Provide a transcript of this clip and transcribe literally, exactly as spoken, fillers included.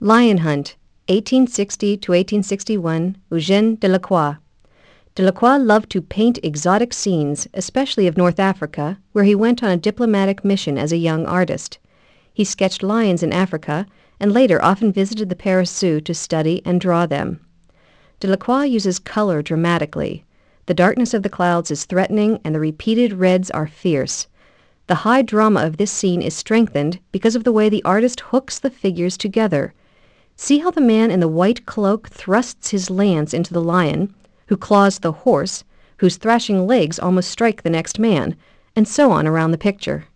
Lion Hunt, eighteen sixty to eighteen sixty-one, Eugène Delacroix. Delacroix loved to paint exotic scenes, especially of North Africa, where he went on a diplomatic mission as a young artist. He sketched lions in Africa, and later often visited the Paris Zoo to study and draw them. Delacroix uses color dramatically. The darkness of the clouds is threatening, and the repeated reds are fierce. The high drama of this scene is strengthened because of the way the artist hooks the figures together. See how the man in the white cloak thrusts his lance into the lion, who claws the horse, whose thrashing legs almost strike the next man, and so on around the picture.